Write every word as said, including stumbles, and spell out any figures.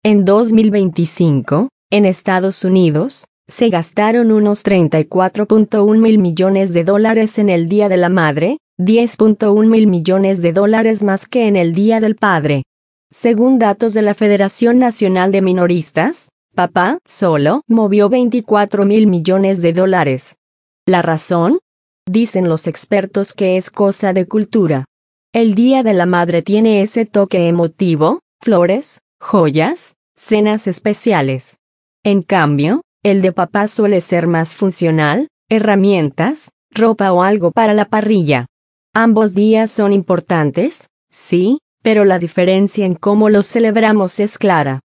En dos mil veinticinco, en Estados Unidos, se gastaron unos treinta y cuatro punto uno mil millones de dólares en el Día de la Madre, diez punto uno mil millones de dólares más que en el Día del Padre. Según datos de la Federación Nacional de Minoristas, papá solo movió veinticuatro mil millones de dólares. ¿La razón? Dicen los expertos que es cosa de cultura. El Día de la Madre tiene ese toque emotivo, flores, joyas, cenas especiales. En cambio, el de papá suele ser más funcional, herramientas, ropa o algo para la parrilla. Ambos días son importantes, sí, pero la diferencia en cómo los celebramos es clara.